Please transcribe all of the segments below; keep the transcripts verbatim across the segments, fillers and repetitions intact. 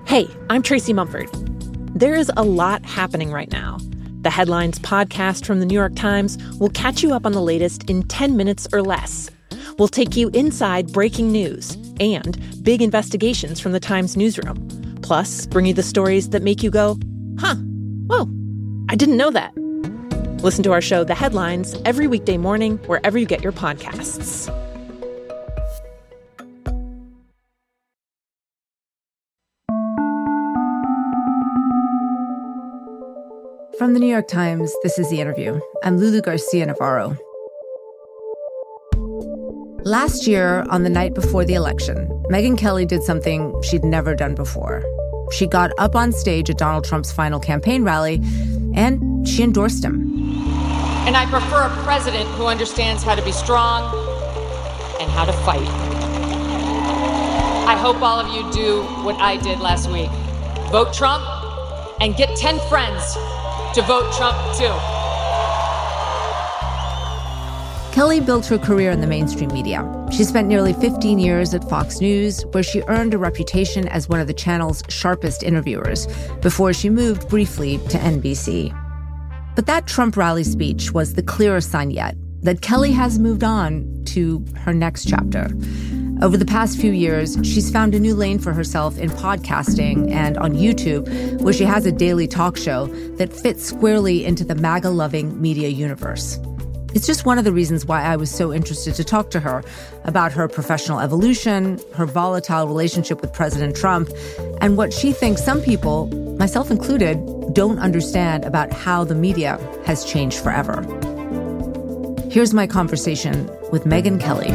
Hey, I'm Tracy Mumford. There is a lot happening right now. The Headlines podcast from the New York Times will catch you up on the latest in ten minutes or less. We'll take you inside breaking news and big investigations from the Times newsroom. Plus, bring you the stories that make you go, huh, whoa, I didn't know that. Listen to our show, The Headlines, every weekday morning, wherever you get your podcasts. From the New York Times, this is The Interview. I'm Lulu Garcia-Navarro. Last year, on the night before the election, Megyn Kelly did something she'd never done before. She got up on stage at Donald Trump's final campaign rally, and she endorsed him. And I prefer a president who understands how to be strong and how to fight. I hope all of you do what I did last week. Vote Trump and get ten friends to vote Trump too. Kelly built her career in the mainstream media. She spent nearly fifteen years at Fox News, where she earned a reputation as one of the channel's sharpest interviewers, before she moved briefly to N B C. But that Trump rally speech was the clearest sign yet that Kelly has moved on to her next chapter. Over the past few years, she's found a new lane for herself in podcasting and on YouTube, where she has a daily talk show that fits squarely into the MAGA-loving media universe. It's just one of the reasons why I was so interested to talk to her about her professional evolution, her volatile relationship with President Trump, and what she thinks some people, myself included, don't understand about how the media has changed forever. Here's my conversation with Megyn Kelly.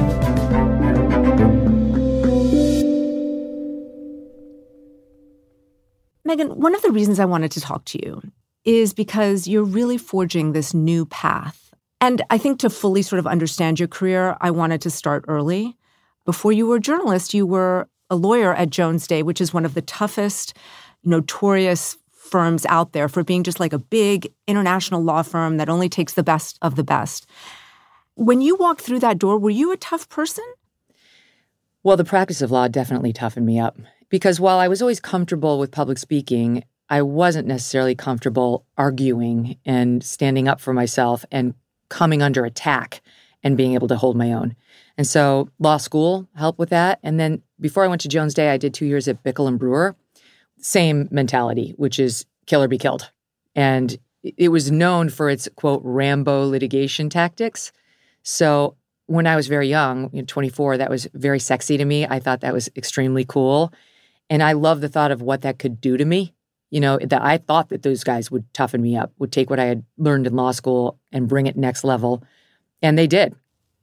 Megyn, one of the reasons I wanted to talk to you is because you're really forging this new path. And I think to fully sort of understand your career, I wanted to start early. Before you were a journalist, you were a lawyer at Jones Day, which is one of the toughest, notorious firms out there for being just like a big international law firm that only takes the best of the best. When you walked through that door, were you a tough person? Well, the practice of law definitely toughened me up. Because while I was always comfortable with public speaking, I wasn't necessarily comfortable arguing and standing up for myself and coming under attack and being able to hold my own. And so law school helped with that. And then before I went to Jones Day, I did two years at Bickel and Brewer. Same mentality, which is kill or be killed. And it was known for its, quote, Rambo litigation tactics. So when I was very young, you know, twenty-four, that was very sexy to me. I thought that was extremely cool. And I love the thought of what that could do to me. You know, that I thought that those guys would toughen me up, would take what I had learned in law school and bring it next level. And they did.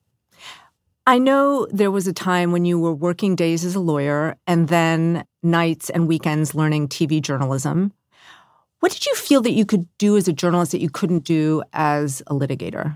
I know there was a time when you were working days as a lawyer and then nights and weekends learning T V journalism. What did you feel that you could do as a journalist that you couldn't do as a litigator?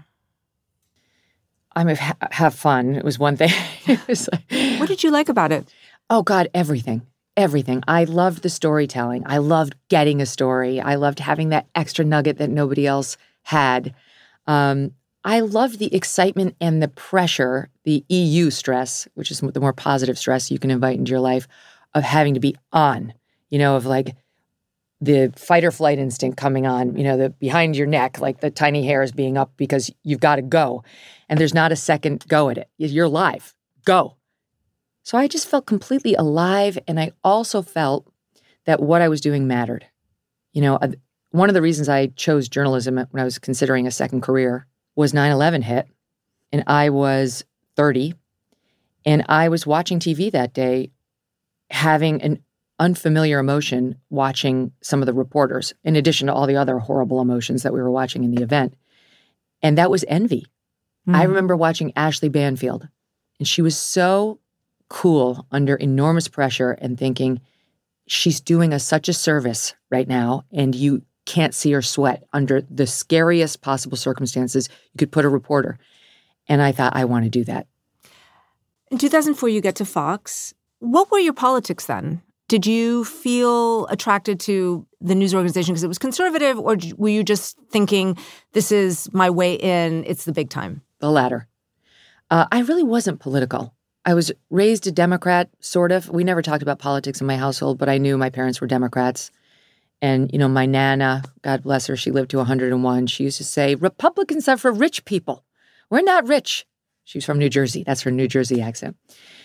I mean, ha- have fun. It was one thing. It was like, what did you like about it? Oh, God, everything. Everything. I loved the storytelling. I loved getting a story. I loved having that extra nugget that nobody else had. Um, I loved the excitement and the pressure, the E U stress, which is the more positive stress you can invite into your life, of having to be on, you know, of like the fight or flight instinct coming on, you know, the behind your neck, like the tiny hairs being up because you've got to go. And there's not a second go at it. You're live. Go. So I just felt completely alive, and I also felt that what I was doing mattered. You know, one of the reasons I chose journalism when I was considering a second career was nine eleven hit, and I was thirty, and I was watching T V that day, having an unfamiliar emotion watching some of the reporters, in addition to all the other horrible emotions that we were watching in the event. And that was envy. Mm. I remember watching Ashley Banfield, and she was so cool under enormous pressure and thinking, she's doing us such a service right now, and you can't see her sweat under the scariest possible circumstances you could put a reporter. And I thought, I want to do that. In two thousand four, you get to Fox. What were your politics then? Did you feel attracted to the news organization because it was conservative, or were you just thinking, this is my way in, it's the big time? The latter. Uh, I really wasn't political. I was raised a Democrat, sort of. We never talked about politics in my household, but I knew my parents were Democrats. And, you know, my Nana, God bless her, she lived to one hundred and one. She used to say, Republicans are for rich people. We're not rich. She was from New Jersey. That's her New Jersey accent.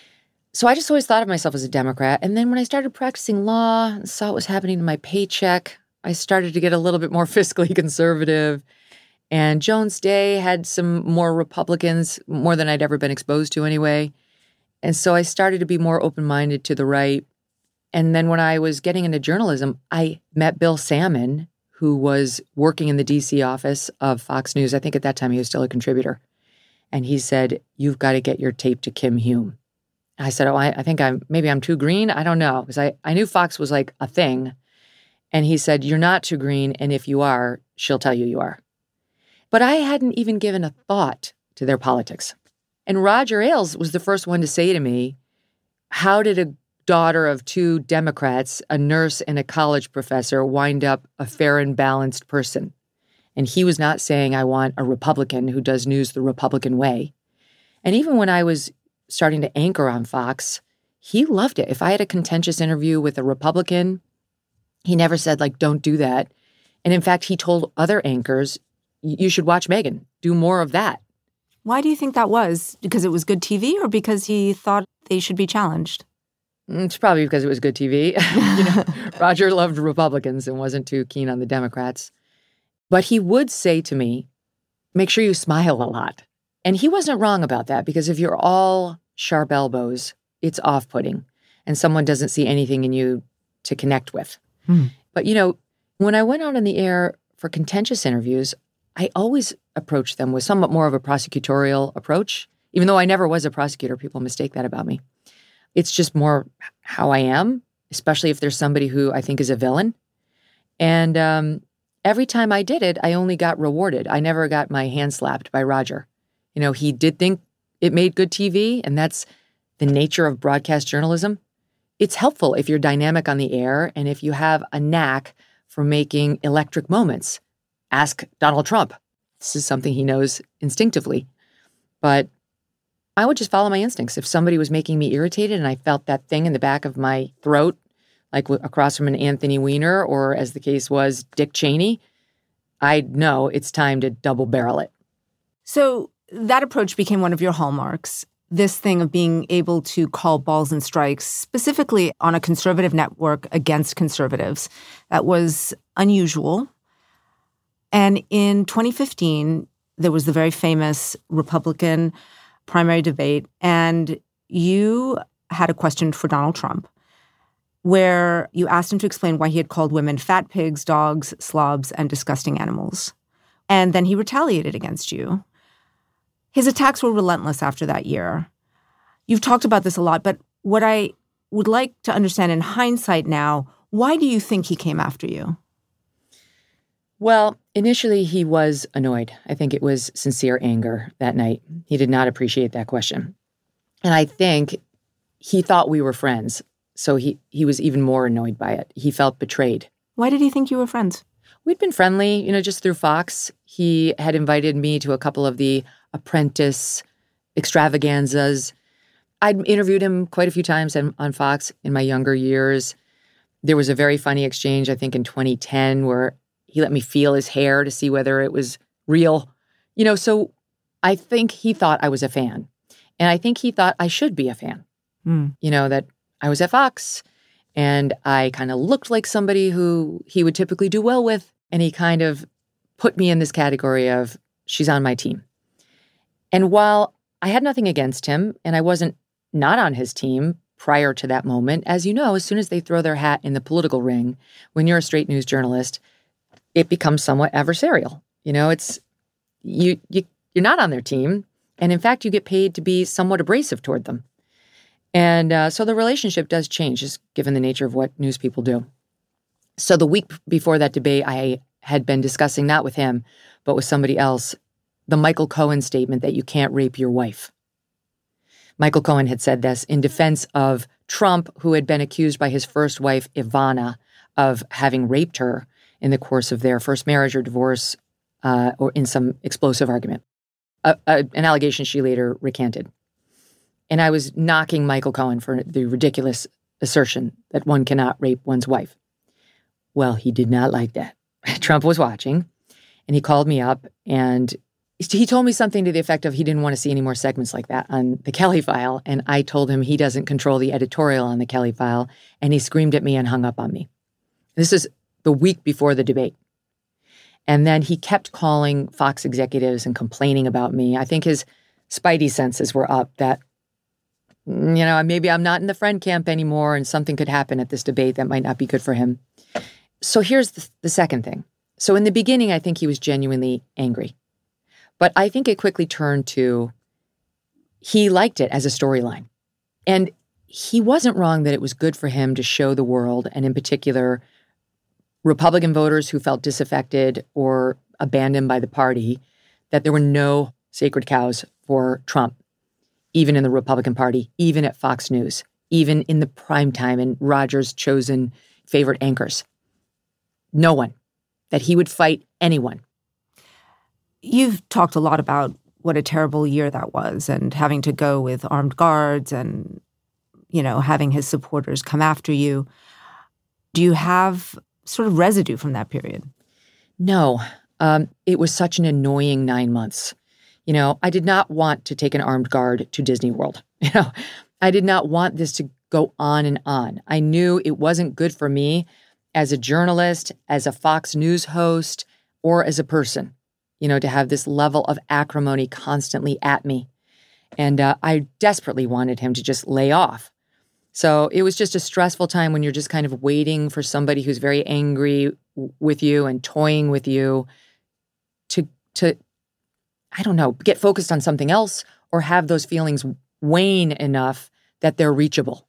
So I just always thought of myself as a Democrat. And then when I started practicing law and saw what was happening to my paycheck, I started to get a little bit more fiscally conservative. And Jones Day had some more Republicans, more than I'd ever been exposed to anyway. And so I started to be more open-minded to the right. And then when I was getting into journalism, I met Bill Salmon, who was working in the D C office of Fox News. I think at that time he was still a contributor. And he said, you've got to get your tape to Kim Hume. And I said, oh, I, I think I'm, maybe I'm too green. I don't know. Because I, I knew Fox was like a thing. And he said, you're not too green. And if you are, she'll tell you you are. But I hadn't even given a thought to their politics. And Roger Ailes was the first one to say to me, how did a daughter of two Democrats, a nurse and a college professor, wind up a fair and balanced person? And he was not saying, I want a Republican who does news the Republican way. And even when I was starting to anchor on Fox, he loved it. If I had a contentious interview with a Republican, he never said, like, don't do that. And in fact, he told other anchors, you should watch Megyn, do more of that. Why do you think that was? Because it was good T V or because he thought they should be challenged? It's probably because it was good T V. you know, Roger loved Republicans and wasn't too keen on the Democrats. But he would say to me, make sure you smile a lot. And he wasn't wrong about that, because if you're all sharp elbows, it's off-putting. And someone doesn't see anything in you to connect with. Hmm. But, you know, when I went out on the air for contentious interviews, I always approached them with somewhat more of a prosecutorial approach. Even though I never was a prosecutor, people mistake that about me. It's just more how I am, especially if there's somebody who I think is a villain. And um, every time I did it, I only got rewarded. I never got my hand slapped by Roger. You know, he did think it made good T V, and that's the nature of broadcast journalism. It's helpful if you're dynamic on the air and if you have a knack for making electric moments. Ask Donald Trump. This is something he knows instinctively. But I would just follow my instincts. If somebody was making me irritated and I felt that thing in the back of my throat, like across from an Anthony Weiner or, as the case was, Dick Cheney, I'd know it's time to double barrel it. So that approach became one of your hallmarks, this thing of being able to call balls and strikes, specifically on a conservative network against conservatives. That was unusual. And in twenty fifteen, there was the very famous Republican primary debate, and you had a question for Donald Trump where you asked him to explain why he had called women fat pigs, dogs, slobs, and disgusting animals. And then he retaliated against you. His attacks were relentless after that year. You've talked about this a lot, but what I would like to understand in hindsight now, why do you think he came after you? Well, initially he was annoyed. I think it was sincere anger that night. He did not appreciate that question. And I think he thought we were friends, so he, he was even more annoyed by it. He felt betrayed. Why did he think you were friends? We'd been friendly, you know, just through Fox. He had invited me to a couple of the Apprentice extravaganzas. I'd interviewed him quite a few times on Fox in my younger years. There was a very funny exchange, I think, in twenty ten where he let me feel his hair to see whether it was real. You know, so I think he thought I was a fan. And I think he thought I should be a fan. Mm. You know, that I was at Fox and I kind of looked like somebody who he would typically do well with. And he kind of put me in this category of, she's on my team. And while I had nothing against him and I wasn't not on his team prior to that moment, as you know, as soon as they throw their hat in the political ring, when you're a straight news journalist, it becomes somewhat adversarial. You know, it's you, you, you're not on their team. And in fact, you get paid to be somewhat abrasive toward them. And uh, so the relationship does change, just given the nature of what news people do. So the week before that debate, I had been discussing, not with him, but with somebody else, the Michael Cohen statement that you can't rape your wife. Michael Cohen had said this in defense of Trump, who had been accused by his first wife, Ivana, of having raped her in the course of their first marriage or divorce, uh, or in some explosive argument, uh, uh, an allegation she later recanted. And I was knocking Michael Cohen for the ridiculous assertion that one cannot rape one's wife. Well, he did not like that. Trump was watching, and he called me up, and he told me something to the effect of he didn't want to see any more segments like that on the Kelly File, and I told him he doesn't control the editorial on the Kelly File, and he screamed at me and hung up on me. This is the week before the debate. And then he kept calling Fox executives and complaining about me. I think his spidey senses were up that, you know, maybe I'm not in the friend camp anymore and something could happen at this debate that might not be good for him. So here's the, the second thing. So in the beginning, I think he was genuinely angry. But I think it quickly turned to he liked it as a storyline. And he wasn't wrong that it was good for him to show the world, and in particular, Republican voters who felt disaffected or abandoned by the party, that there were no sacred cows for Trump, even in the Republican Party, even at Fox News, even in the primetime and Roger's chosen favorite anchors. No one. That he would fight anyone. You've talked a lot about what a terrible year that was and having to go with armed guards and, you know, having his supporters come after you. Do you have sort of residue from that period? No. Um, it was such an annoying nine months. You know, I did not want to take an armed guard to Disney World. You know, I did not want this to go on and on. I knew it wasn't good for me as a journalist, as a Fox News host, or as a person, you know, to have this level of acrimony constantly at me. And uh, I desperately wanted him to just lay off. So it was just a stressful time when you're just kind of waiting for somebody who's very angry w- with you and toying with you to, to, I don't know, get focused on something else or have those feelings wane enough that they're reachable.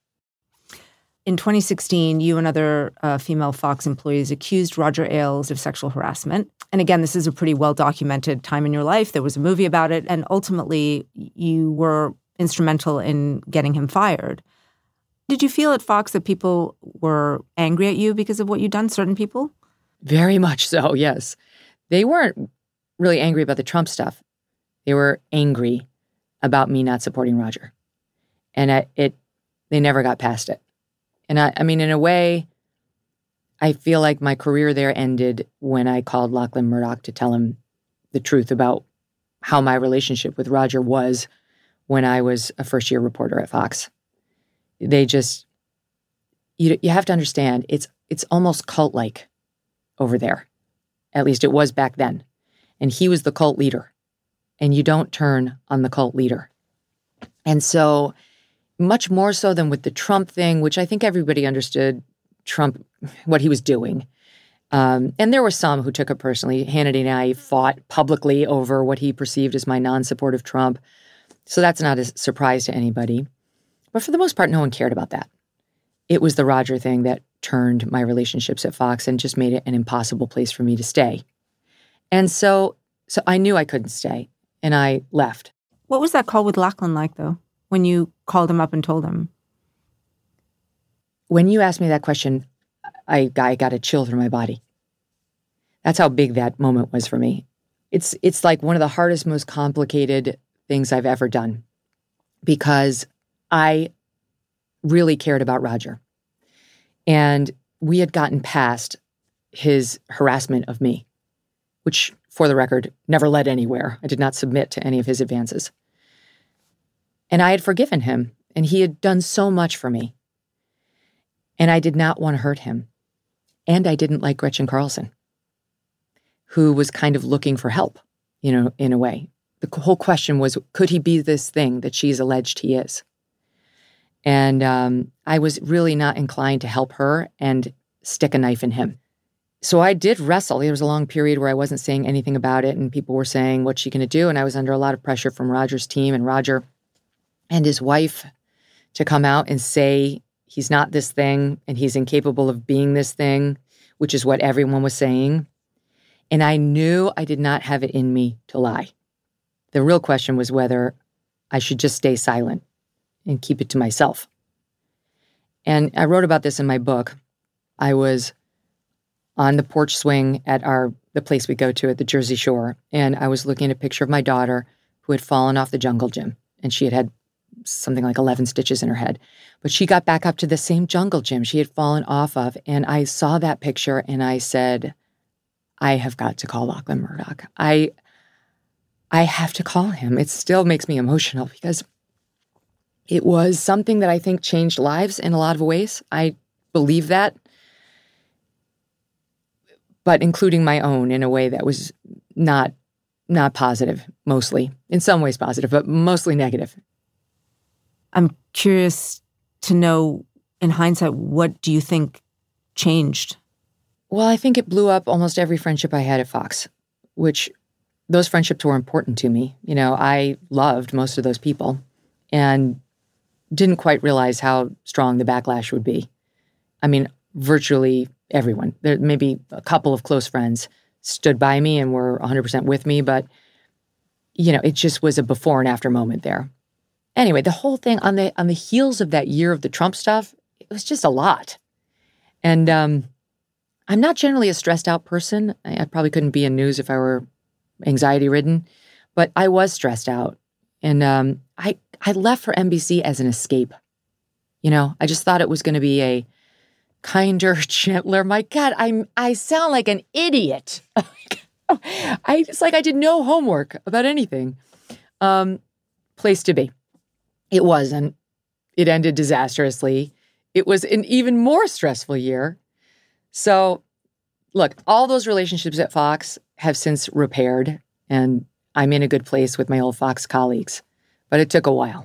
In twenty sixteen, you and other uh, female Fox employees accused Roger Ailes of sexual harassment. And again, this is a pretty well-documented time in your life. There was a movie about it, and ultimately you were instrumental in getting him fired. Did you feel at Fox that people were angry at you because of what you'd done, certain people? Very much so, yes. They weren't really angry about the Trump stuff. They were angry about me not supporting Roger. And I, it, they never got past it. And I, I mean, in a way, I feel like my career there ended when I called Lachlan Murdoch to tell him the truth about how my relationship with Roger was when I was a first-year reporter at Fox. They just, you you have to understand, it's it's almost cult-like over there. At least it was back then. And he was the cult leader. And you don't turn on the cult leader. And so, much more so than with the Trump thing, which I think everybody understood Trump, what he was doing. Um, and there were some who took it personally. Hannity and I fought publicly over what he perceived as my non-support of Trump. So that's not a surprise to anybody. But for the most part, no one cared about that. It was the Roger thing that turned my relationships at Fox and just made it an impossible place for me to stay. And so, so I knew I couldn't stay, and I left. What was that call with Lachlan like, though, when you called him up and told him? When you asked me that question, I, I got a chill through my body. That's how big that moment was for me. It's it's like one of the hardest, most complicated things I've ever done, because I really cared about Roger. And we had gotten past his harassment of me, which, for the record, never led anywhere. I did not submit to any of his advances. And I had forgiven him, and he had done so much for me. And I did not want to hurt him. And I didn't like Gretchen Carlson, who was kind of looking for help, you know, in a way. The whole question was, could he be this thing that she's alleged he is? And um, I was really not inclined to help her and stick a knife in him. So I did wrestle. There was a long period where I wasn't saying anything about it, and people were saying, what's she going to do? And I was under a lot of pressure from Roger's team and Roger and his wife to come out and say he's not this thing and he's incapable of being this thing, which is what everyone was saying. And I knew I did not have it in me to lie. The real question was whether I should just stay silent and keep it to myself. And I wrote about this in my book. I was on the porch swing at our the place we go to at the Jersey Shore, and I was looking at a picture of my daughter who had fallen off the jungle gym, and she had had something like eleven stitches in her head. But she got back up to the same jungle gym she had fallen off of. And I saw that picture and I said, I have got to call Lachlan Murdoch. I, I have to call him. It still makes me emotional because it was something that I think changed lives in a lot of ways. I believe that, but including my own in a way that was not not positive, mostly. In some ways positive, but mostly negative. I'm curious to know, in hindsight, what do you think changed? Well, I think it blew up almost every friendship I had at Fox, which those friendships were important to me. You know, I loved most of those people and didn't quite realize how strong the backlash would be. I mean, virtually everyone. There maybe a couple of close friends stood by me and were one hundred percent with me, but, you know, it just was a before and after moment there. Anyway, the whole thing on the on the heels of that year of the Trump stuff, it was just a lot. And um, I'm not generally a stressed out person. I, I probably couldn't be in news if I were anxiety ridden, but I was stressed out. And um, I, I left for N B C as an escape. You know, I just thought it was going to be a kinder, gentler. My God, I'm I sound like an idiot. I it's like I did no homework about anything. Um, place to be. It wasn't. It ended disastrously. It was an even more stressful year. So, look, all those relationships at Fox have since repaired, and I'm in a good place with my old Fox colleagues. But it took a while.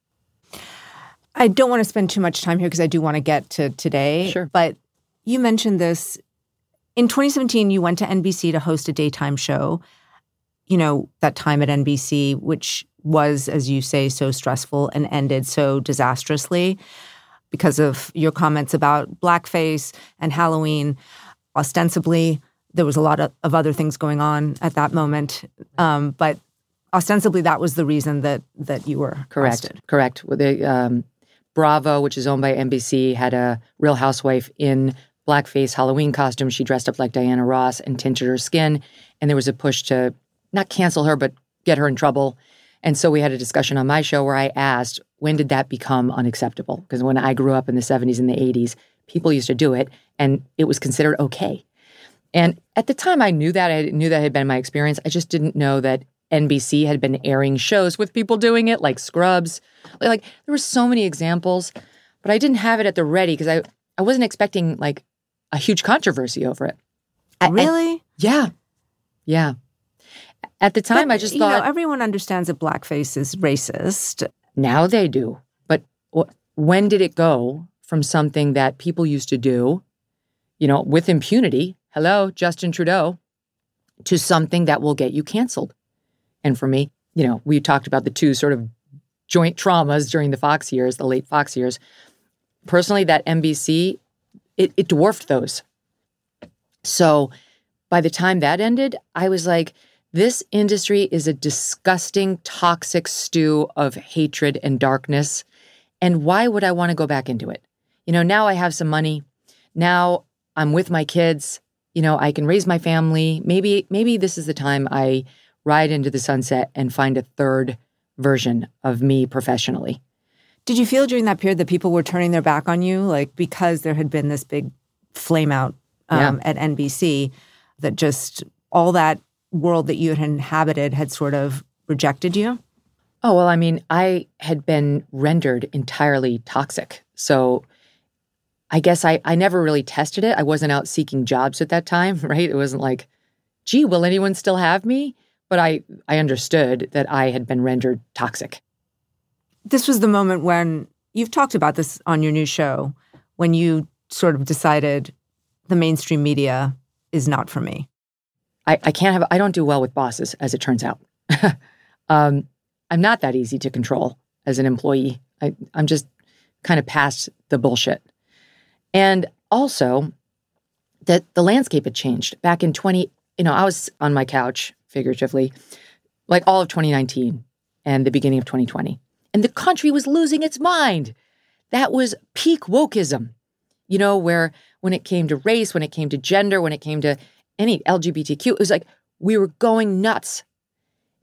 I don't want to spend too much time here because I do want to get to today. Sure. But you mentioned this. In twenty seventeen, you went to N B C to host a daytime show. You know, that time at N B C, which was, as you say, so stressful and ended so disastrously because of your comments about blackface and Halloween. Ostensibly, there was a lot of, of other things going on at that moment. Um, but ostensibly, that was the reason that that you were Correct. arrested. Correct. The, um, Bravo, which is owned by N B C, had a Real Housewife in blackface Halloween costume. She dressed up like Diana Ross and tinted her skin. And there was a push to not cancel her, but get her in trouble. And so we had a discussion on my show where I asked, when did that become unacceptable? Because when I grew up in the seventies and the eighties, people used to do it, and it was considered okay. And at the time, I knew that. I knew that had been my experience. I just didn't know that N B C had been airing shows with people doing it, like Scrubs. Like, there were so many examples, but I didn't have it at the ready because I, I wasn't expecting, like, a huge controversy over it. Really? I, yeah. Yeah. At the time, but, I just thought... You know, everyone understands that blackface is racist. Now they do. But w- when did it go from something that people used to do, you know, with impunity, hello, Justin Trudeau, to something that will get you canceled? And for me, you know, we talked about the two sort of joint traumas during the Fox years, the late Fox years. Personally, that N B C, it, it dwarfed those. So by the time that ended, I was like, this industry is a disgusting, toxic stew of hatred and darkness. And why would I want to go back into it? You know, now I have some money. Now I'm with my kids. You know, I can raise my family. Maybe, maybe this is the time I ride into the sunset and find a third version of me professionally. Did you feel during that period that people were turning their back on you, like because there had been this big flame out um, yeah. at N B C, that just all that world that you had inhabited had sort of rejected you? Oh, well, I mean, I had been rendered entirely toxic. So I guess I, I never really tested it. I wasn't out seeking jobs at that time, right? It wasn't like, gee, will anyone still have me? But I, I understood that I had been rendered toxic. This was the moment when, you've talked about this on your new show, when you sort of decided the mainstream media is not for me. I, I can't have, I don't do well with bosses, as it turns out. um, I'm not that easy to control as an employee. I, I'm just kind of past the bullshit. And also, that the landscape had changed. Back in twenty, you know, I was on my couch, figuratively, like all of twenty nineteen and the beginning of twenty twenty. And the country was losing its mind. That was peak wokeism, you know, where when it came to race, when it came to gender, when it came to any L G B T Q, it was like we were going nuts.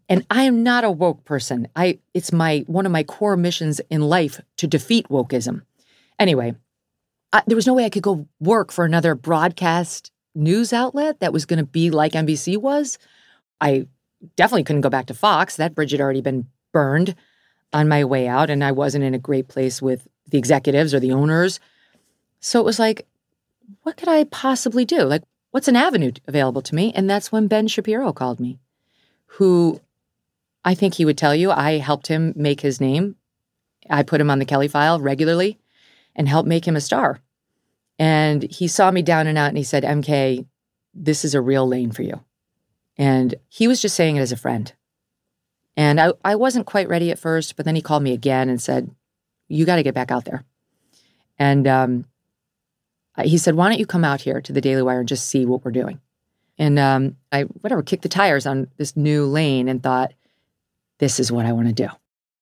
And I am not a woke person. I it's my one of my core missions in life to defeat wokeism. Anyway, I, there was no way I could go work for another broadcast news outlet that was going to be like N B C was. I definitely couldn't go back to Fox. That bridge had already been burned on my way out, and I wasn't in a great place with the executives or the owners. So it was like, what could I possibly do? Like, what's an avenue available to me? And that's when Ben Shapiro called me, who I think he would tell you I helped him make his name. I put him on the Kelly File regularly and helped make him a star. And he saw me down and out and he said, M K, this is a real lane for you. And he was just saying it as a friend. And I, I wasn't quite ready at first, but then he called me again and said, you got to get back out there. And um, he said, why don't you come out here to the Daily Wire and just see what we're doing? And um, I, whatever, kicked the tires on this new lane and thought, this is what I want to do.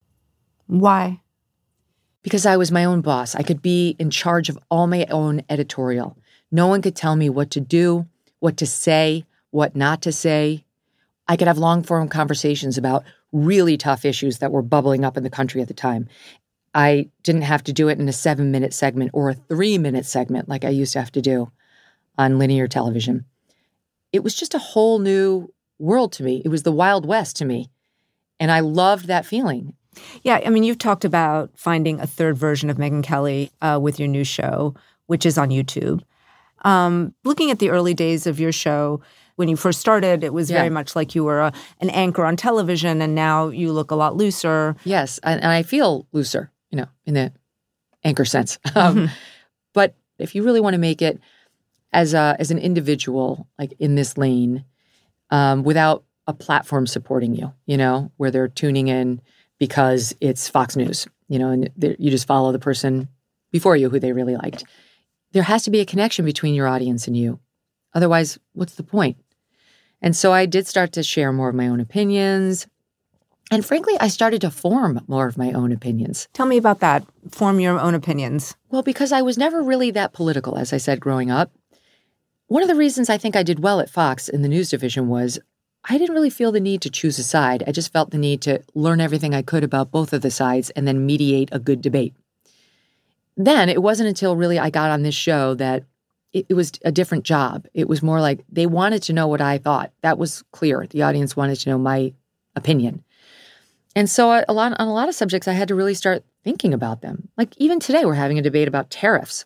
Why? Because I was my own boss. I could be in charge of all my own editorial. No one could tell me what to do, what to say, what not to say. I could have long-form conversations about really tough issues that were bubbling up in the country at the time. I didn't have to do it in a seven-minute segment or a three-minute segment like I used to have to do on linear television. It was just a whole new world to me. It was the Wild West to me. And I loved that feeling. Yeah, I mean, you've talked about finding a third version of Megyn Kelly uh, with your new show, which is on YouTube. Um, looking at the early days of your show, when you first started, it was yeah. very much like you were a, an anchor on television, and now you look a lot looser. Yes, and, and I feel looser, you know, in the anchor sense. Um, mm-hmm. But if you really want to make it as a as an individual, like in this lane, um, without a platform supporting you, you know, where they're tuning in because it's Fox News, you know, and you just follow the person before you who they really liked. There has to be a connection between your audience and you. Otherwise, what's the point? And so I did start to share more of my own opinions. And frankly, I started to form more of my own opinions. Tell me about that. Form your own opinions. Well, because I was never really that political, as I said, growing up. One of the reasons I think I did well at Fox in the news division was I didn't really feel the need to choose a side. I just felt the need to learn everything I could about both of the sides and then mediate a good debate. Then it wasn't until really I got on this show that it, it was a different job. It was more like they wanted to know what I thought. That was clear. The audience wanted to know my opinion. And so a lot, on a lot of subjects, I had to really start thinking about them. Like even today, we're having a debate about tariffs.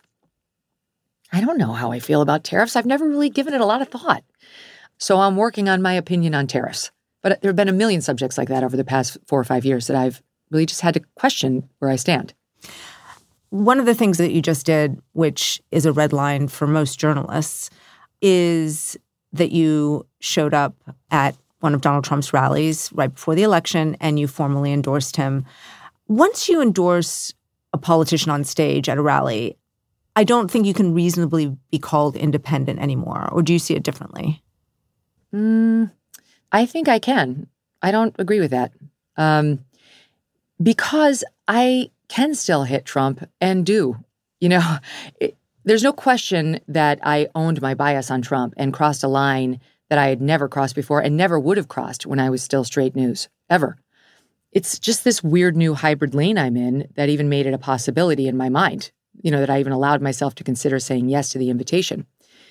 I don't know how I feel about tariffs. I've never really given it a lot of thought. So I'm working on my opinion on tariffs. But there have been a million subjects like that over the past four or five years that I've really just had to question where I stand. One of the things that you just did, which is a red line for most journalists, is that you showed up at one of Donald Trump's rallies right before the election and you formally endorsed him. Once you endorse a politician on stage at a rally, I don't think you can reasonably be called independent anymore. Or do you see it differently? Mm, I think I can. I don't agree with that. Um, because I can still hit Trump and do. You know, it, there's no question that I owned my bias on Trump and crossed a line that I had never crossed before and never would have crossed when I was still straight news, ever. It's just this weird new hybrid lane I'm in that even made it a possibility in my mind, you know, that I even allowed myself to consider saying yes to the invitation.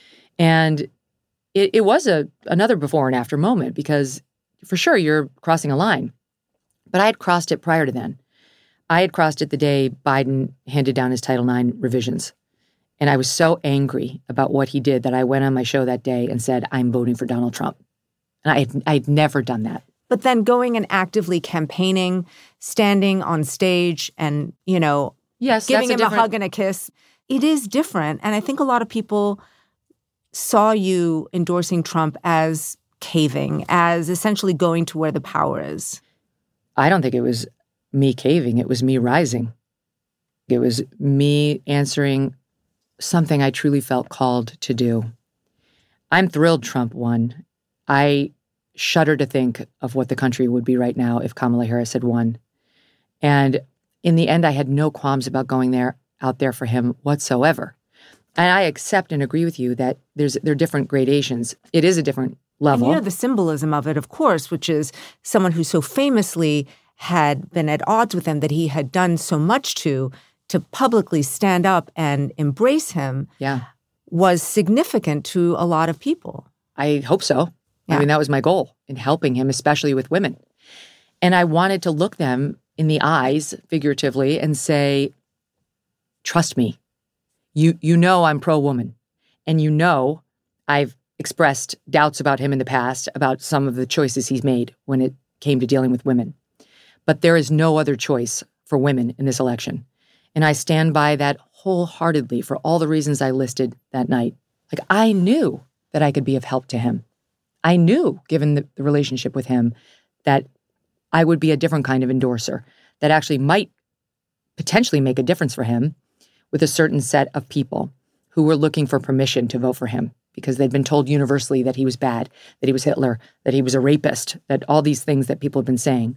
And it, it was a another before and after moment because for sure you're crossing a line. But I had crossed it prior to then. I had crossed it the day Biden handed down his Title nine revisions. And I was so angry about what he did that I went on my show that day and said, I'm voting for Donald Trump. And I had, I had never done that. But then going and actively campaigning, standing on stage and, you know, yes, giving that's him a, a hug and a kiss, it is different. And I think a lot of people saw you endorsing Trump as caving, as essentially going to where the power is. I don't think it was me caving. It was me rising. It was me answering something I truly felt called to do. I'm thrilled Trump won. I shudder to think of what the country would be right now if Kamala Harris had won. And in the end, I had no qualms about going there, out there for him whatsoever. And I accept and agree with you that there's there are different gradations. It is a different And level. you know the symbolism of it, of course, which is someone who so famously had been at odds with him, that he had done so much to, to publicly stand up and embrace him, yeah. was significant to a lot of people. I hope so. Yeah. I mean, that was my goal in helping him, especially with women. And I wanted to look them in the eyes, figuratively, and say, trust me. You you know I'm pro-woman. And you know I've expressed doubts about him in the past, about some of the choices he's made when it came to dealing with women. But there is no other choice for women in this election. And I stand by that wholeheartedly for all the reasons I listed that night. Like, I knew that I could be of help to him. I knew, given the, the relationship with him, that I would be a different kind of endorser that actually might potentially make a difference for him with a certain set of people who were looking for permission to vote for him because they'd been told universally that he was bad, that he was Hitler, that he was a rapist, that all these things that people have been saying.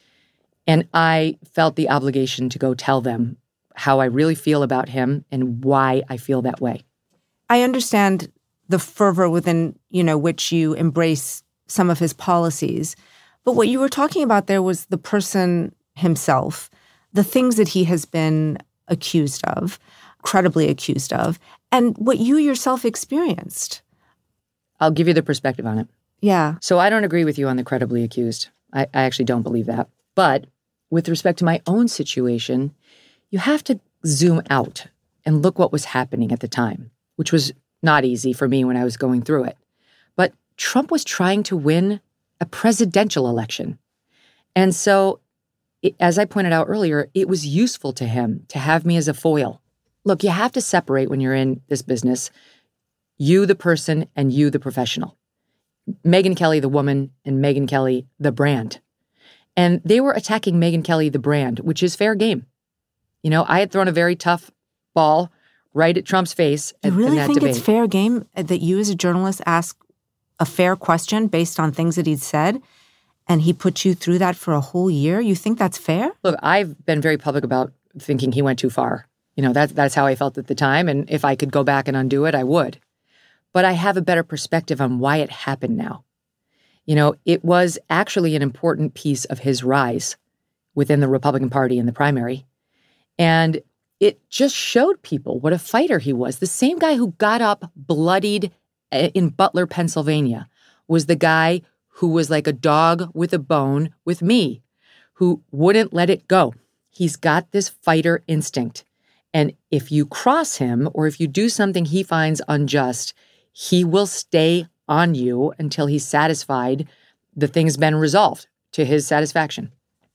And I felt the obligation to go tell them how I really feel about him and why I feel that way. I understand the fervor within, you know, which you embrace some of his policies. But what you were talking about there was the person himself, the things that he has been accused of, credibly accused of, and what you yourself experienced. I'll give you the perspective on it. Yeah. So I don't agree with you on the credibly accused. I, I actually don't believe that. But with respect to my own situation, you have to zoom out and look what was happening at the time, which was not easy for me when I was going through it. But Trump was trying to win a presidential election. And so, it, as I pointed out earlier, it was useful to him to have me as a foil. Look, you have to separate when you're in this business, you the person and you the professional. Megyn Kelly, the woman, and Megyn Kelly, the brand. And they were attacking Megyn Kelly, the brand, which is fair game. You know, I had thrown a very tough ball right at Trump's face. You at, really in that think debate. It's fair game that you as a journalist ask a fair question based on things that he'd said, and he put you through that for a whole year? You think that's fair? Look, I've been very public about thinking he went too far. You know, that, that's how I felt at the time, and if I could go back and undo it, I would. But I have a better perspective on why it happened now. You know, it was actually an important piece of his rise within the Republican Party in the primary. And it just showed people what a fighter he was. The same guy who got up bloodied in Butler, Pennsylvania, was the guy who was like a dog with a bone with me, who wouldn't let it go. He's got this fighter instinct. And if you cross him or if you do something he finds unjust, he will stay on you until he's satisfied the thing's been resolved to his satisfaction.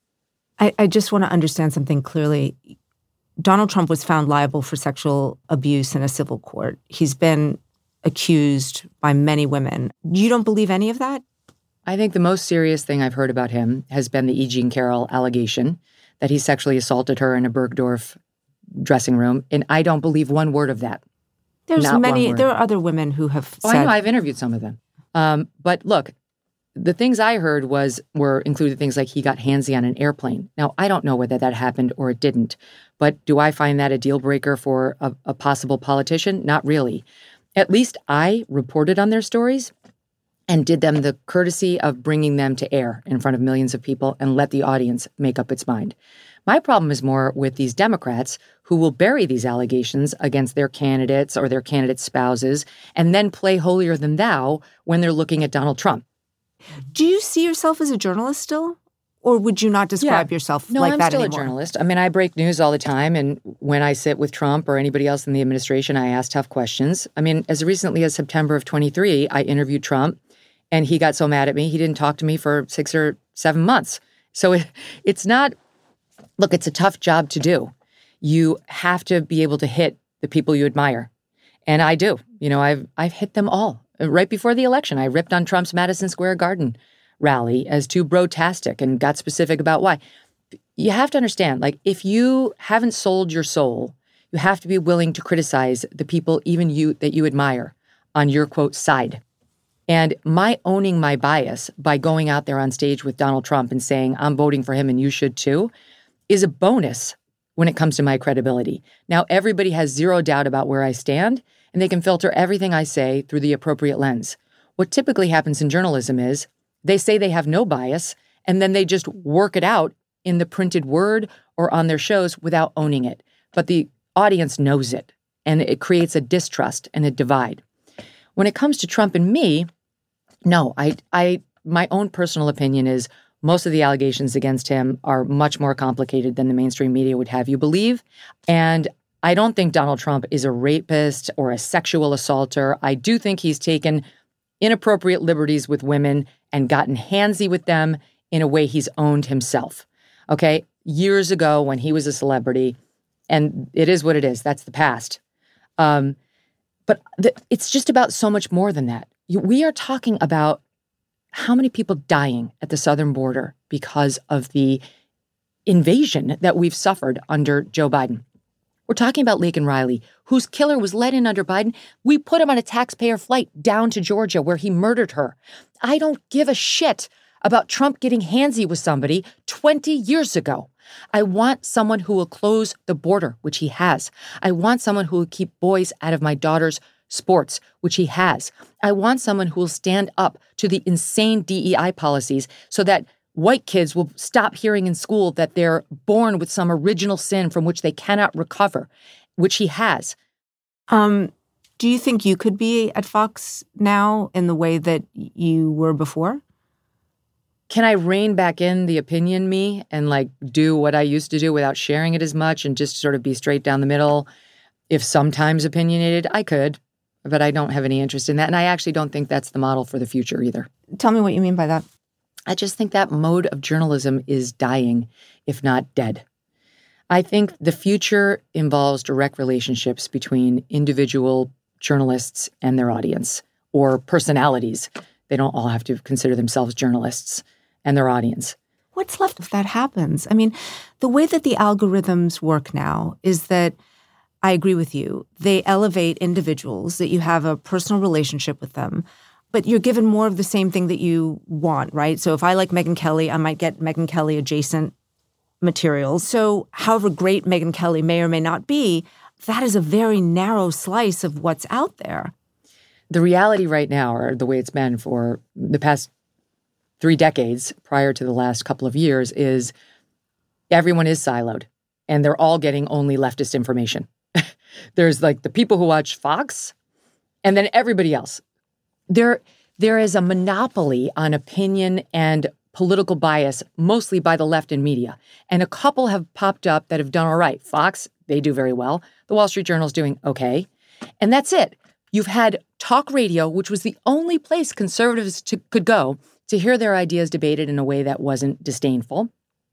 I, I just want to understand something clearly. Donald Trump was found liable for sexual abuse in a civil court. He's been accused by many women. You don't believe any of that? I think the most serious thing I've heard about him has been the E. Jean Carroll allegation that he sexually assaulted her in a Bergdorf dressing room. And I don't believe one word of that. There's Not many, there are other women who have oh, said... I know, I've interviewed some of them. Um, but look, the things I heard was were included things like he got handsy on an airplane. Now, I don't know whether that happened or it didn't. But do I find that a deal breaker for a, a possible politician? Not really. At least I reported on their stories and did them the courtesy of bringing them to air in front of millions of people and let the audience make up its mind. My problem is more with these Democrats who will bury these allegations against their candidates or their candidates' spouses and then play holier than thou when they're looking at Donald Trump. Do you see yourself as a journalist still? Or would you not describe yeah. yourself no, like I'm that anymore? No, I'm anymore? still a journalist. I mean, I break news all the time. And when I sit with Trump or anybody else in the administration, I ask tough questions. I mean, as recently as September of twenty-three, I interviewed Trump and he got so mad at me, he didn't talk to me for six or seven months. So it, it's not, look, it's a tough job to do. You have to be able to hit the people you admire. And I do. You know, I've I've hit them all. Right before the election, I ripped on Trump's Madison Square Garden rally as too brotastic and got specific about why. You have to understand, like, if you haven't sold your soul, you have to be willing to criticize the people, even you, that you admire on your, quote, side. And my owning my bias by going out there on stage with Donald Trump and saying, I'm voting for him and you should too, is a bonus when it comes to my credibility. Now, everybody has zero doubt about where I stand, and they can filter everything I say through the appropriate lens. What typically happens in journalism is they say they have no bias, and then they just work it out in the printed word or on their shows without owning it. But the audience knows it, and it creates a distrust and a divide. When it comes to Trump and me, no, I, I, my own personal opinion is most of the allegations against him are much more complicated than the mainstream media would have you believe. And I don't think Donald Trump is a rapist or a sexual assaulter. I do think he's taken inappropriate liberties with women and gotten handsy with them in a way he's owned himself. Okay? Years ago when he was a celebrity, and it is what it is. That's the past. Um, but the, it's just about so much more than that. You, we are talking about how many people dying at the southern border because of the invasion that we've suffered under Joe Biden. We're talking about Laken Riley, whose killer was let in under Biden. We put him on a taxpayer flight down to Georgia where he murdered her. I don't give a shit about Trump getting handsy with somebody twenty years ago. I want someone who will close the border, which he has. I want someone who will keep boys out of my daughter's sports, which he has. I want someone who will stand up to the insane D E I policies so that white kids will stop hearing in school that they're born with some original sin from which they cannot recover, which he has. Um, do you think you could be at Fox now in the way that you were before? Can I rein back in the opinion me and like do what I used to do without sharing it as much and just sort of be straight down the middle? If sometimes opinionated, I could, but I don't have any interest in that. And I actually don't think that's the model for the future either. Tell me what you mean by that. I just think that mode of journalism is dying, if not dead. I think the future involves direct relationships between individual journalists and their audience, or personalities. They don't all have to consider themselves journalists, and their audience. What's left if that happens? I mean, the way that the algorithms work now is that, I agree with you, they elevate individuals, that you have a personal relationship with them, but you're given more of the same thing that you want, right? So if I like Megyn Kelly, I might get Megyn Kelly adjacent material. So however great Megyn Kelly may or may not be, that is a very narrow slice of what's out there. The reality right now, or the way it's been for the past three decades prior to the last couple of years, is everyone is siloed and they're all getting only leftist information. There's like the people who watch Fox and then everybody else. There, there is a monopoly on opinion and political bias, mostly by the left and media. And a couple have popped up that have done all right. Fox, they do very well. The Wall Street Journal's doing okay. And that's it. You've had talk radio, which was the only place conservatives to, could go to hear their ideas debated in a way that wasn't disdainful.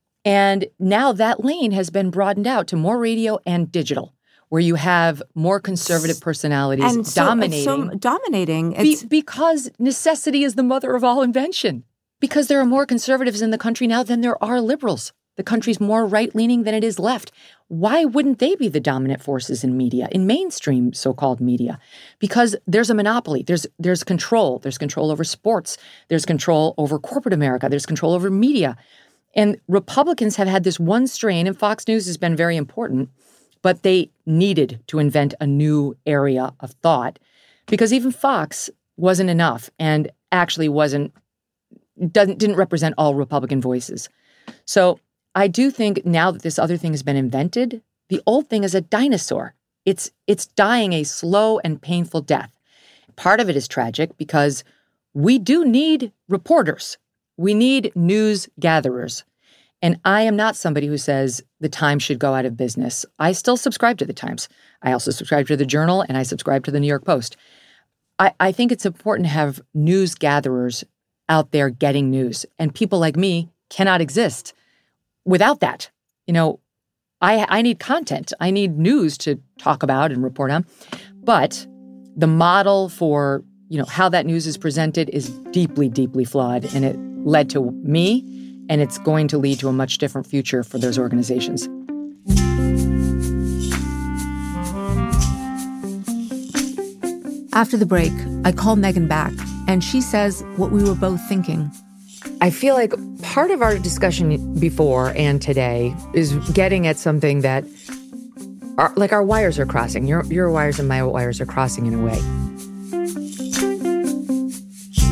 And now that lane has been broadened out to more radio and digital, where you have more conservative personalities and so, dominating. So dominating. Be, because necessity is the mother of all invention. Because there are more conservatives in the country now than there are liberals. The country's more right-leaning than it is left. Why wouldn't they be the dominant forces in media, in mainstream so-called media? Because there's a monopoly. There's there's control. There's control over sports. There's control over corporate America. There's control over media. And Republicans have had this one strain, and Fox News has been very important, but they needed to invent a new area of thought because even Fox wasn't enough and actually wasn't, doesn't didn't represent all Republican voices. So I do think now that this other thing has been invented, the old thing is a dinosaur. It's it's dying a slow and painful death. Part of it is tragic because we do need reporters. We need news gatherers. And I am not somebody who says the Times should go out of business. I still subscribe to the Times. I also subscribe to the Journal, and I subscribe to the New York Post. I, I think it's important to have news gatherers out there getting news. And people like me cannot exist without that. You know, I, I need content. I need news to talk about and report on. But the model for, you know, how that news is presented is deeply, deeply flawed. And it led to me, and it's going to lead to a much different future for those organizations. After the break, I call Megyn back, and she says what we were both thinking. I feel like part of our discussion before and today is getting at something that, are, like our wires are crossing. Your, your wires and my wires are crossing in a way.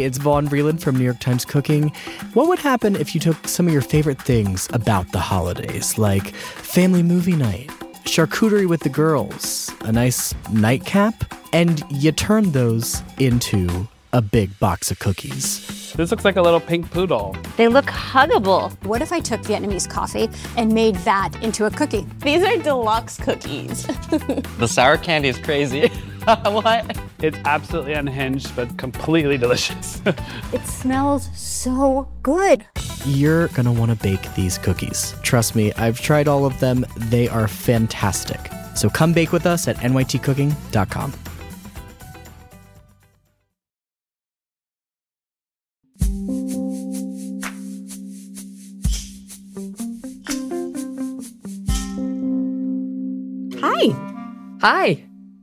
it's Vaughn Breland from New York Times Cooking. What would happen if you took some of your favorite things about the holidays, like family movie night, charcuterie with the girls, a nice nightcap, and you turned those into a big box of cookies? This looks like a little pink poodle. They look huggable. What if I took Vietnamese coffee and made that into a cookie? These are deluxe cookies. The sour candy is crazy. What? It's absolutely unhinged, but completely delicious. It smells so good. You're gonna wanna bake these cookies. Trust me, I've tried all of them. They are fantastic. So come bake with us at N Y T cooking dot com. Hi. Hi.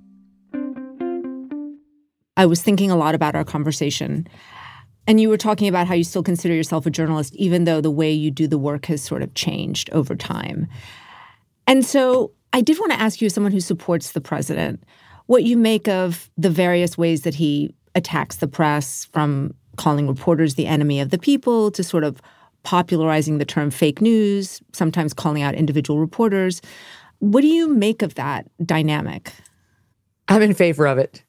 I was thinking a lot about our conversation. And you were talking about how you still consider yourself a journalist, even though the way you do the work has sort of changed over time. And so I did want to ask you, as someone who supports the president, what you make of the various ways that he attacks the press, from calling reporters the enemy of the people to sort of popularizing the term fake news, sometimes calling out individual reporters. What do you make of that dynamic? I'm in favor of it.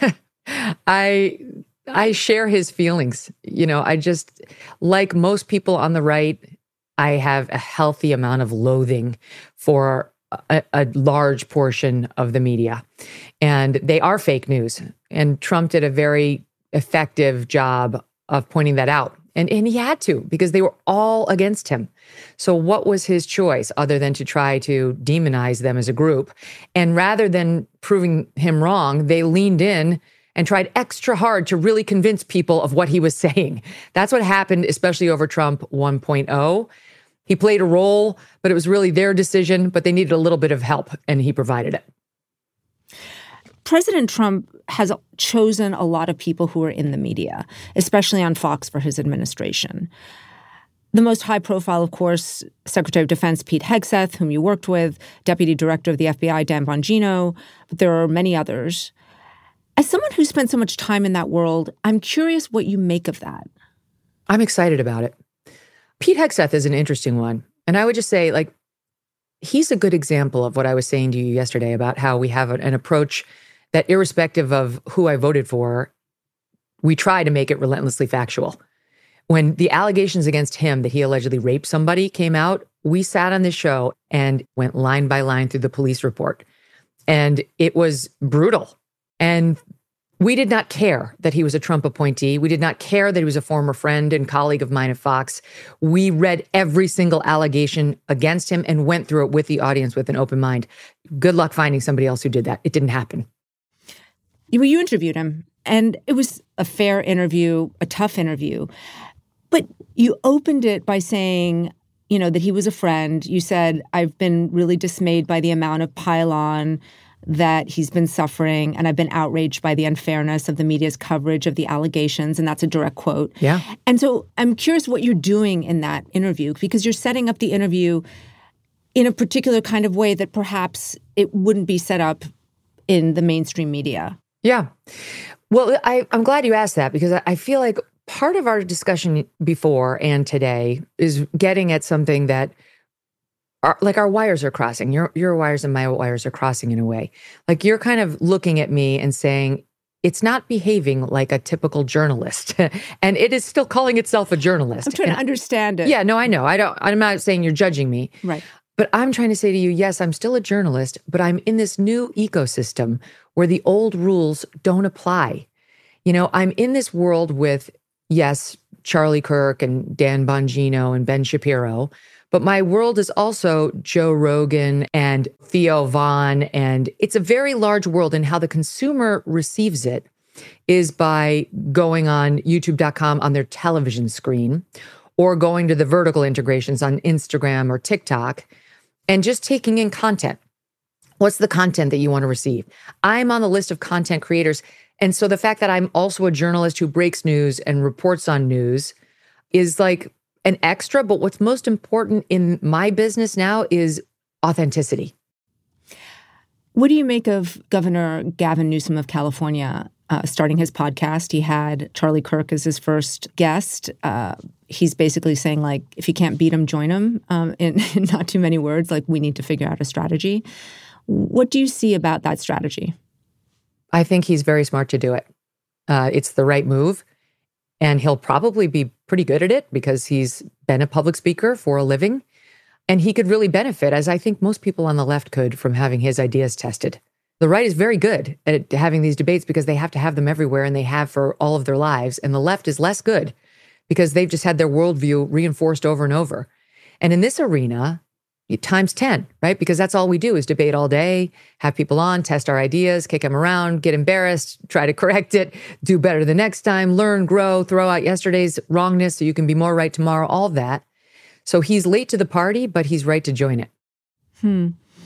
I I share his feelings. You know, I just, like most people on the right, I have a healthy amount of loathing for a, a large portion of the media. And they are fake news. And Trump did a very effective job of pointing that out. And, and he had to, because they were all against him. So what was his choice other than to try to demonize them as a group? And rather than proving him wrong, they leaned in and tried extra hard to really convince people of what he was saying. That's what happened, especially over Trump one point oh. He played a role, but it was really their decision, but they needed a little bit of help, and he provided it. President Trump has chosen a lot of people who are in the media, especially on Fox for his administration. The most high profile, of course, Secretary of Defense Pete Hegseth, whom you worked with, Deputy Director of the F B I Dan Bongino, but there are many others. As someone who spent so much time in that world, I'm curious what you make of that. I'm excited about it. Pete Hegseth is an interesting one. And I would just say, like, he's a good example of what I was saying to you yesterday about how we have an approach that, irrespective of who I voted for, we try to make it relentlessly factual. When the allegations against him that he allegedly raped somebody came out, we sat on this show and went line by line through the police report. And it was brutal. And we did not care that he was a Trump appointee. We did not care that he was a former friend and colleague of mine at Fox. We read every single allegation against him and went through it with the audience with an open mind. Good luck finding somebody else who did that. It didn't happen. You, you interviewed him, and it was a fair interview, a tough interview. But you opened it by saying, you know, that he was a friend. You said, I've been really dismayed by the amount of pile-on that he's been suffering, and I've been outraged by the unfairness of the media's coverage of the allegations, and that's a direct quote. Yeah. And so I'm curious what you're doing in that interview, because you're setting up the interview in a particular kind of way that perhaps it wouldn't be set up in the mainstream media. Yeah. Well, I, I'm glad you asked that, because I feel like part of our discussion before and today is getting at something that Our, like our wires are crossing. Your your wires and my wires are crossing in a way. Like, you're kind of looking at me and saying, it's not behaving like a typical journalist. And it is still calling itself a journalist. I'm trying and to understand it. Yeah, no, I know. I don't, I'm not saying you're judging me. Right. But I'm trying to say to you, yes, I'm still a journalist, but I'm in this new ecosystem where the old rules don't apply. You know, I'm in this world with, yes, Charlie Kirk and Dan Bongino and Ben Shapiro, but my world is also Joe Rogan and Theo Vaughn, and it's a very large world, and how the consumer receives it is by going on YouTube dot com on their television screen, or going to the vertical integrations on Instagram or TikTok, and just taking in content. What's the content that you want to receive? I'm on the list of content creators, and so the fact that I'm also a journalist who breaks news and reports on news is like an extra, but what's most important in my business now is authenticity. What do you make of Governor Gavin Newsom of California uh, starting his podcast. He had Charlie Kirk as his first guest. Uh, he's basically saying, like, if you can't beat him, join him, um, in, in not too many words. Like, we need to figure out a strategy. What do you see about that strategy? I think he's very smart to do it. Uh, it's the right move. And he'll probably be pretty good at it because he's been a public speaker for a living. And he could really benefit, as I think most people on the left could, from having his ideas tested. The right is very good at having these debates because they have to have them everywhere and they have for all of their lives. And the left is less good because they've just had their worldview reinforced over and over. And in this arena, times ten, right? Because that's all we do is debate all day, have people on, test our ideas, kick them around, get embarrassed, try to correct it, do better the next time, learn, grow, throw out yesterday's wrongness so you can be more right tomorrow, all of that. So he's late to the party, but he's right to join it. Hmm.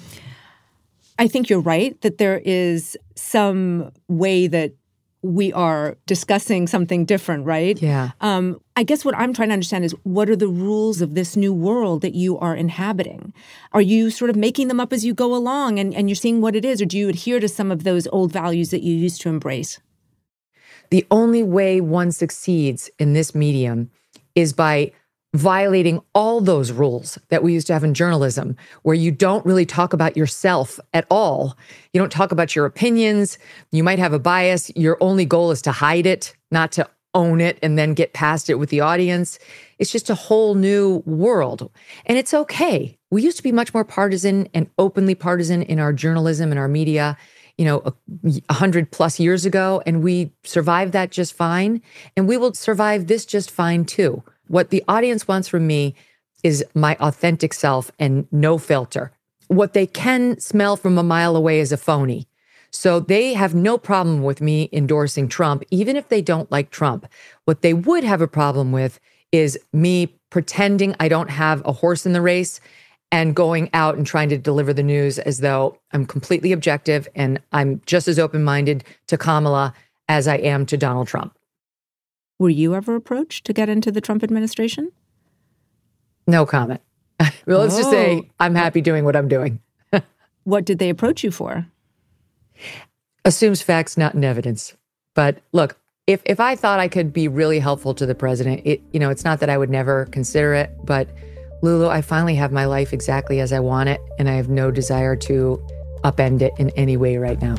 I think you're right that there is some way that we are discussing something different, right? Yeah. Um, I guess what I'm trying to understand is what are the rules of this new world that you are inhabiting? Are you sort of making them up as you go along and, and you're seeing what it is, or do you adhere to some of those old values that you used to embrace? The only way one succeeds in this medium is by violating all those rules that we used to have in journalism, where you don't really talk about yourself at all. You don't talk about your opinions. You might have a bias. Your only goal is to hide it, not to own it and then get past it with the audience. It's just a whole new world. And it's okay. We used to be much more partisan and openly partisan in our journalism and our media, you know, a, a hundred plus years ago, and we survived that just fine. And we will survive this just fine too. What the audience wants from me is my authentic self and no filter. What they can smell from a mile away is a phony. So they have no problem with me endorsing Trump, even if they don't like Trump. What they would have a problem with is me pretending I don't have a horse in the race and going out and trying to deliver the news as though I'm completely objective and I'm just as open-minded to Kamala as I am to Donald Trump. Were you ever approached to get into the Trump administration? No comment. Well, let's oh. just say I'm happy doing what I'm doing. What did they approach you for? Assumes facts, not in evidence. But look, if if I thought I could be really helpful to the president, it you know, it's not that I would never consider it, but Lulu, I finally have my life exactly as I want it, and I have no desire to upend it in any way right now.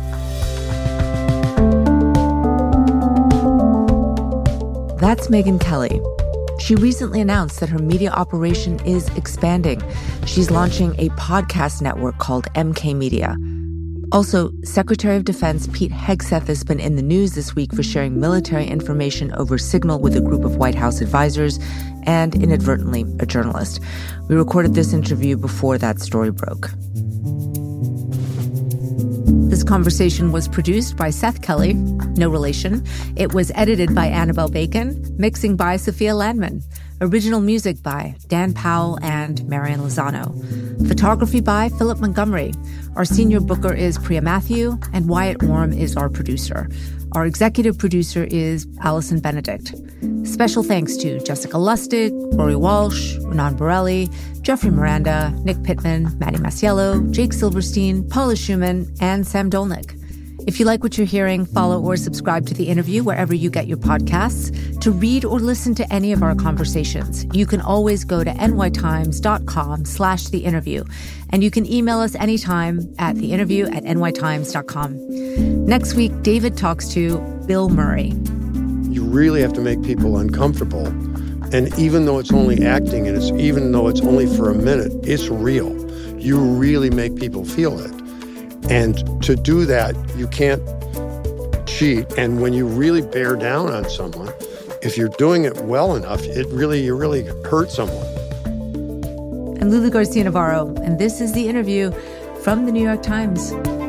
That's Megyn Kelly. She recently announced that her media operation is expanding. She's launching a podcast network called M K Media. Also, Secretary of Defense Pete Hegseth has been in the news this week for sharing military information over Signal with a group of White House advisors and, inadvertently, a journalist. We recorded this interview before that story broke. This conversation was produced by Seth Kelly, no relation. It was edited by Annabelle Bacon, mixing by Sophia Landman. Original music by Dan Powell and Marian Lozano. Photography by Philip Montgomery. Our senior booker is Priya Matthew, and Wyatt Orm is our producer. Our executive producer is Allison Benedict. Special thanks to Jessica Lustig, Rory Walsh, Renan Borelli, Jeffrey Miranda, Nick Pittman, Maddie Masiello, Jake Silverstein, Paula Schumann, and Sam Dolnick. If you like what you're hearing, follow or subscribe to The Interview wherever you get your podcasts. To read or listen to any of our conversations, you can always go to nytimes.com slash The Interview. And you can email us anytime at theinterview at nytimes dot com. Next week, David talks to Bill Murray. You really have to make people uncomfortable. And even though it's only acting and it's even though it's only for a minute, it's real. You really make people feel it. And to do that, you can't cheat. And when you really bear down on someone, if you're doing it well enough, it really, you really hurt someone. I'm Lulu Garcia-Navarro, and this is The Interview from The New York Times.